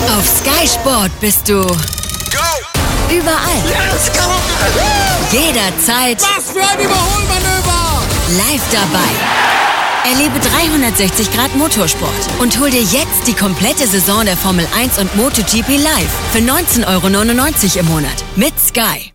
Auf Sky Sport bist du überall. Let's go! Jederzeit. Was für ein Überholmanöver! Live dabei. Erlebe 360 Grad Motorsport und hol dir jetzt die komplette Saison der Formel 1 und MotoGP live für 19,99 € im Monat mit Sky.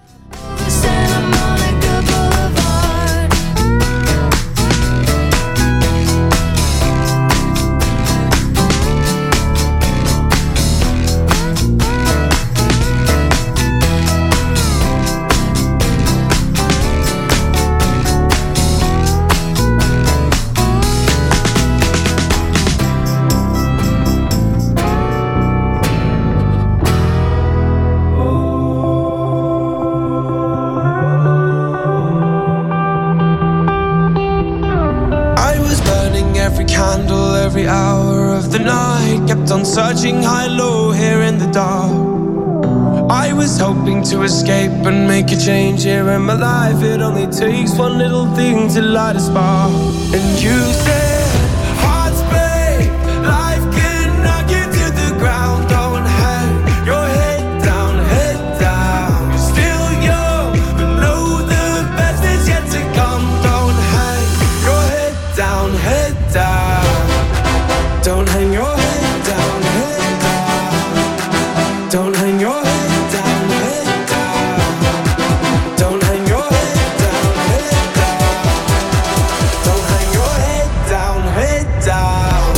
Every hour of the night, kept on searching high, low, here in the dark. I was hoping to escape and make a change here in my life. It only takes one little thing to light a spark. And you said, hearts break, life can knock you to the ground. Don't hang your head down, head down. You're still young, but know the best is yet to come. Don't hang your head down, head down. Don't hang your head down, head down. Don't hang your head down, head down. Don't hang your head down, head down. Don't hang your head down, head down.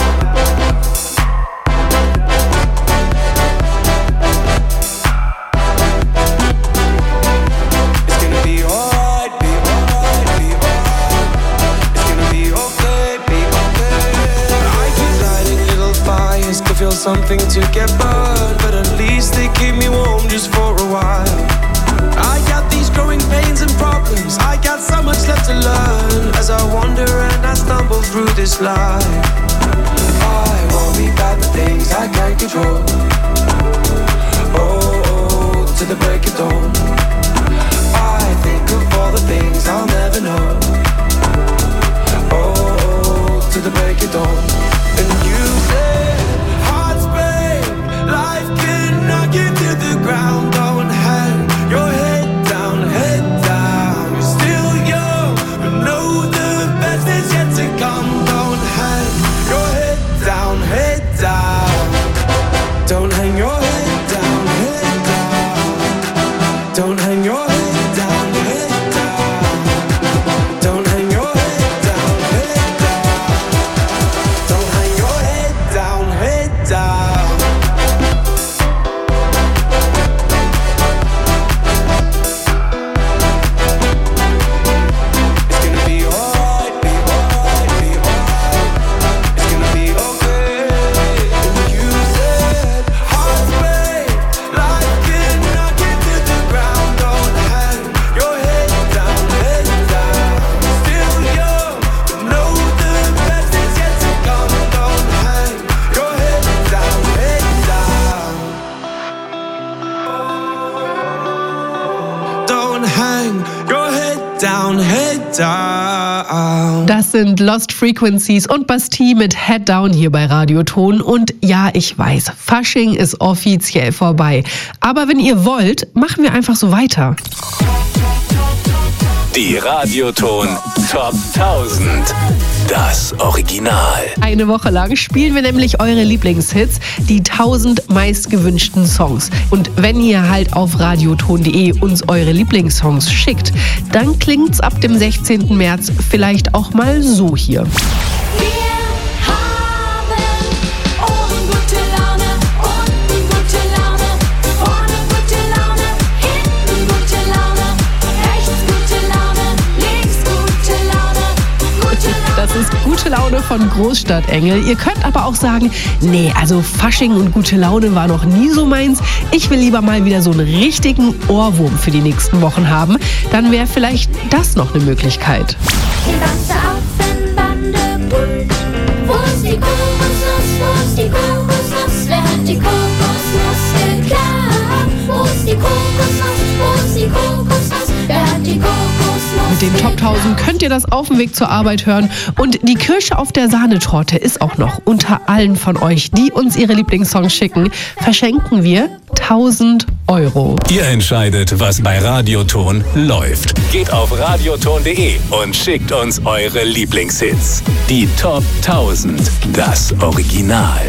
It's gonna be alright, be alright, be alright. It's gonna be okay, be okay. Fires to feel something to get burned, but at least they keep me warm just for a while. I got these growing pains and problems, I got so much left to learn as I wander and I stumble through this life. I worry about the things I can't control. Oh, to the break of dawn. I think of all the things I'll never know. Oh, to the break of dawn. And you say, hearts break, life can knock you to the ground. Don't hang your head down, head down. You're still young, but know the best is yet to come. Don't hang your head down, head down. Don't hang your head down, head down. Don't hang your head down, head down. Don't hang your head down, head down. Don't hang your head down, head down. It's gonna be alright, be alright, be alright. It's gonna be okay. And you said, hearts break, life can knock you to the ground. Don't hang your head down, head down. Still young, but know the best is yet to come. Don't hang your head down, head down. Don't hang your head down, head down. Das sind Lost Frequencies und Bastille mit Head Down hier bei Radioton. Und ja, ich weiß, Fasching ist offiziell vorbei. Aber wenn ihr wollt, machen wir einfach so weiter. Die Radioton Top 1000. Das Original. Eine Woche lang spielen wir nämlich eure Lieblingshits, die 1000 meistgewünschten Songs. Und wenn ihr halt auf radioton.de uns eure Lieblingssongs schickt, dann klingt's ab dem 16. März vielleicht auch mal so hier. Das ist Gute Laune von Großstadtengel. Ihr könnt aber auch sagen, nee, also Fasching und gute Laune war noch nie so meins. Ich will lieber mal wieder so einen richtigen Ohrwurm für die nächsten Wochen haben. Dann wäre vielleicht das noch eine Möglichkeit. Die ganze Affenbande brüllt. Wo ist die Kokosnuss? Wo ist die Kokosnuss? Wer hat die Kokosnuss geklaut? Wo ist die Kokosnuss? Wo ist die Kokosnuss? Wer hat die Kokosnuss? den Top 1000 könnt ihr das auf dem Weg zur Arbeit hören. Und die Kirsche auf der Sahnetorte ist auch noch unter allen von euch, die uns ihre Lieblingssongs schicken, verschenken wir 1000 €. Ihr entscheidet, was bei Radioton läuft. Geht auf radioton.de und schickt uns eure Lieblingshits. Die Top 1000, das Original.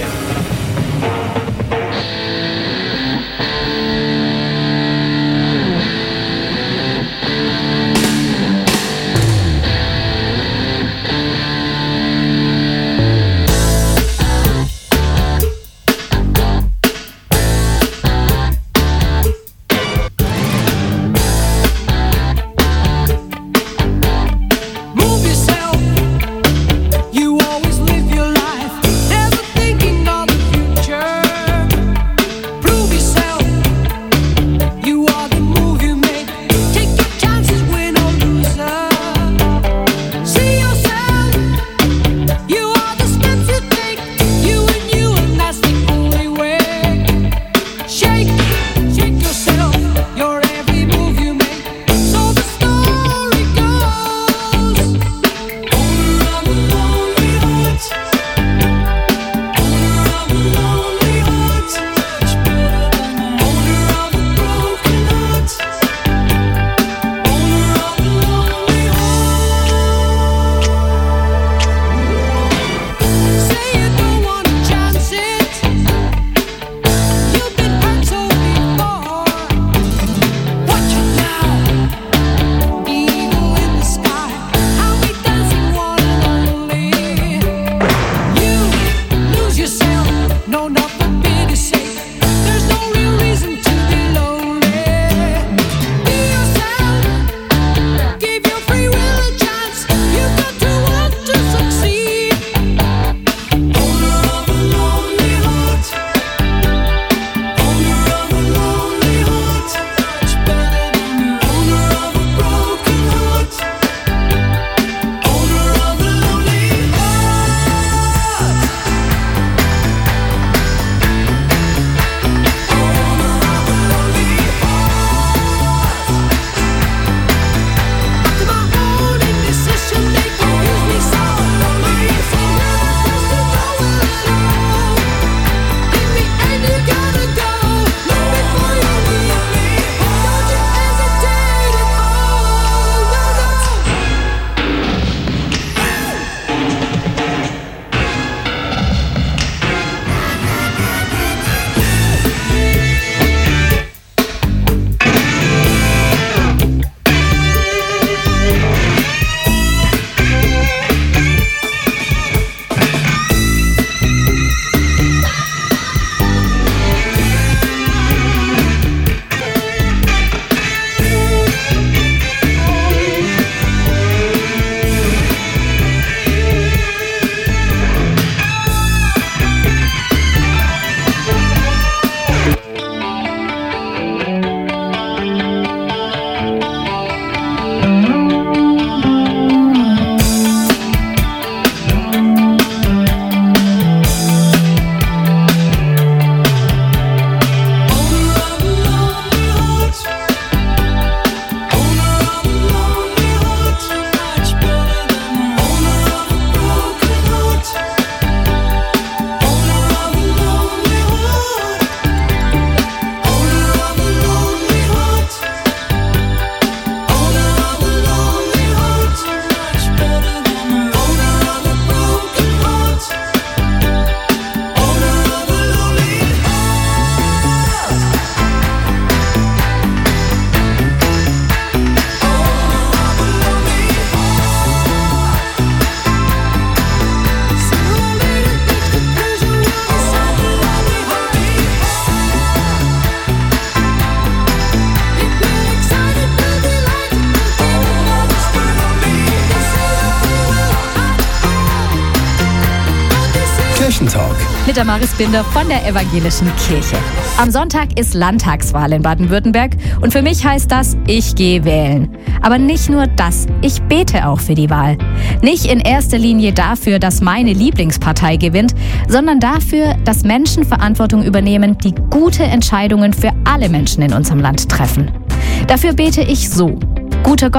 Kirchentalk. Mit Damaris Binder von der Evangelischen Kirche. Am Sonntag ist Landtagswahl in Baden-Württemberg und für mich heißt das, ich gehe wählen. Aber nicht nur das, ich bete auch für die Wahl. Nicht in erster Linie dafür, dass meine Lieblingspartei gewinnt, sondern dafür, dass Menschen Verantwortung übernehmen, die gute Entscheidungen für alle Menschen in unserem Land treffen. Dafür bete ich so: Guter Gott,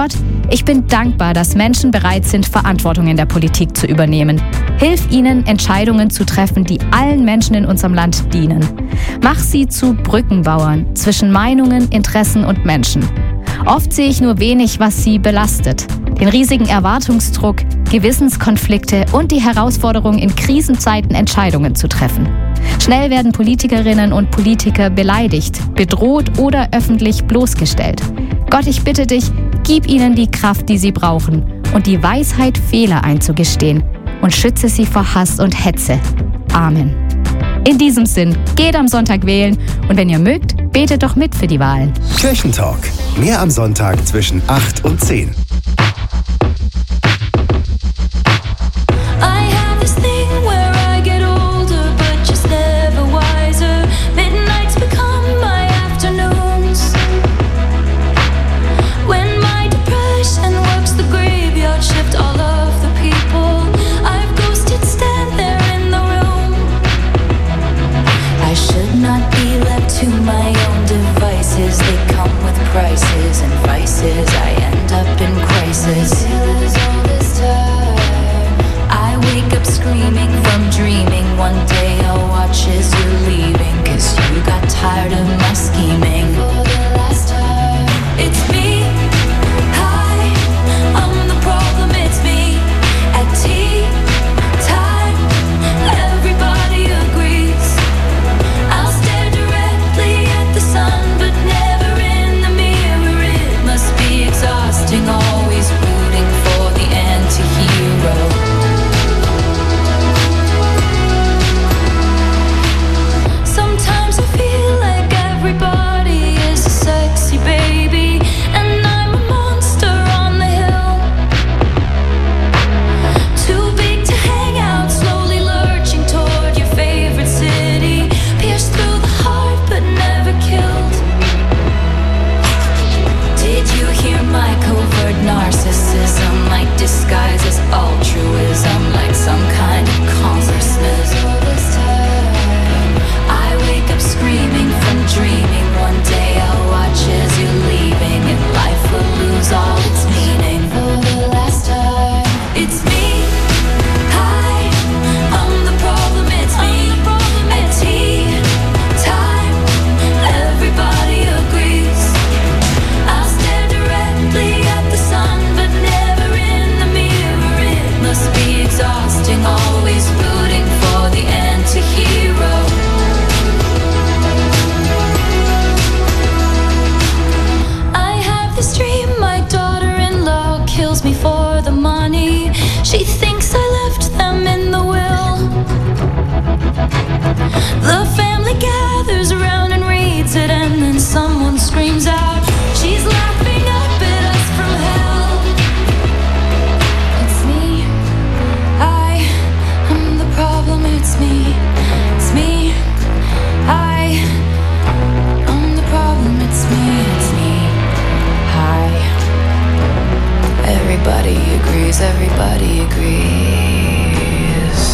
Ich bin dankbar, dass Menschen bereit sind, Verantwortung in der Politik zu übernehmen. Hilf ihnen, Entscheidungen zu treffen, die allen Menschen in unserem Land dienen. Mach sie zu Brückenbauern zwischen Meinungen, Interessen und Menschen. Oft sehe ich nur wenig, was sie belastet. Den riesigen Erwartungsdruck, Gewissenskonflikte und die Herausforderung, in Krisenzeiten Entscheidungen zu treffen. Schnell werden Politikerinnen und Politiker beleidigt, bedroht oder öffentlich bloßgestellt. Gott, ich bitte dich, gib ihnen die Kraft, die sie brauchen und die Weisheit, Fehler einzugestehen und schütze sie vor Hass und Hetze. Amen. In diesem Sinn, geht am Sonntag wählen und wenn ihr mögt, betet doch mit für die Wahlen. Kirchentalk. Mehr am Sonntag zwischen 8 und 10. To my own devices, they come with prices and vices. I end up in crisis. I wake up screaming from dreaming. One day I'll watch as you're leaving, 'cause you got tired of my scheming. For the last time, it's me. Hi, I'm the problem, it's me. At tea time, everybody agrees. I'll stare directly at the sun, but never in the mirror. It must be exhausting, always rooting for the anti-hero. Sometimes I feel like everybody is a sexy baby, and I'm a monster on the hill. Too big to hang out, slowly lurching toward your favorite city. Pierced through the heart, but never killed. Did you hear my covert narcissism? Like disguise as altruism, like some kind of consciousness. I wake up screaming from dreaming. One day I'll watch as you're leaving, and life will lose all its meaning. For the last time, it's me. Hi, I'm the problem, it's me. At tea time, everybody agrees. I'll stare directly at the sun, but never in the mirror. It must be exhausting, always rooting for the anti-hero. I have this dream, my daughter-in-law kills me for the money. She thinks I left them in the will. The family gathers around and reads it, and then someone screams out, she's laughing up at us from hell. It's me. I'm the problem, it's me. It's me. I'm the problem, it's me. It's me. Hi. Everybody agrees, everybody agrees.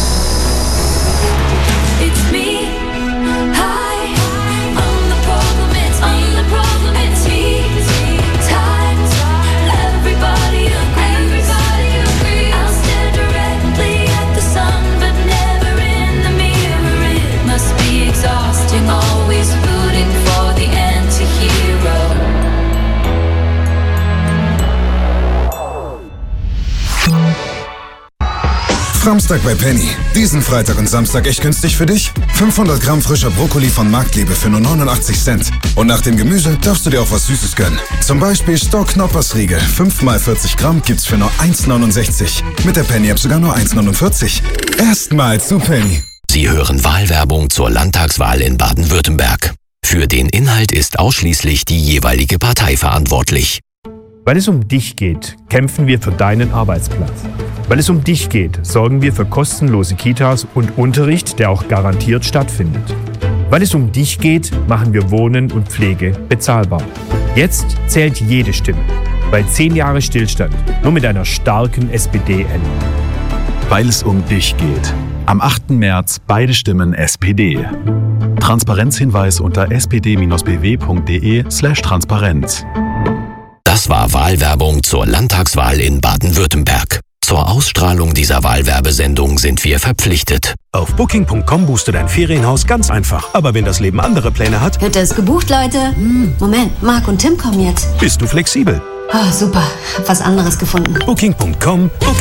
It's me. Hi. I'm the problem, it's me. I'm the problem, it's me. Time. Everybody agrees. Everybody agrees. I'll stare directly at the sun, but never in the mirror. It must be exhausting, always rooting for the anti-hero. Samstag bei Penny. Diesen Freitag und Samstag echt günstig für dich? 500 Gramm frischer Brokkoli von Marktliebe für nur 89 Cent. Und nach dem Gemüse darfst du dir auch was Süßes gönnen. Zum Beispiel Stock-Knoppersriegel. 5 mal 40 Gramm gibt's für nur 1,69. Mit der Penny-App sogar nur 1,49. Erstmals zu Penny. Sie hören Wahlwerbung zur Landtagswahl in Baden-Württemberg. Für den Inhalt ist ausschließlich die jeweilige Partei verantwortlich. Weil es um dich geht, kämpfen wir für deinen Arbeitsplatz. Weil es um dich geht, sorgen wir für kostenlose Kitas und Unterricht, der auch garantiert stattfindet. Weil es um dich geht, machen wir Wohnen und Pflege bezahlbar. Jetzt zählt jede Stimme. Bei 10 Jahre Stillstand, nur mit einer starken SPD enden. Weil es um dich geht. Am 8. März beide Stimmen SPD. Transparenzhinweis unter spd-bw.de/Transparenz. Das Das war Wahlwerbung zur Landtagswahl in Baden-Württemberg. Zur Ausstrahlung dieser Wahlwerbesendung sind wir verpflichtet. Auf Booking.com buchst du dein Ferienhaus ganz einfach. Aber wenn das Leben andere Pläne hat... Hütte ist gebucht, Leute. Moment, Marc und Tim kommen jetzt. Bist du flexibel? Oh, super. Hab was anderes gefunden. Booking.com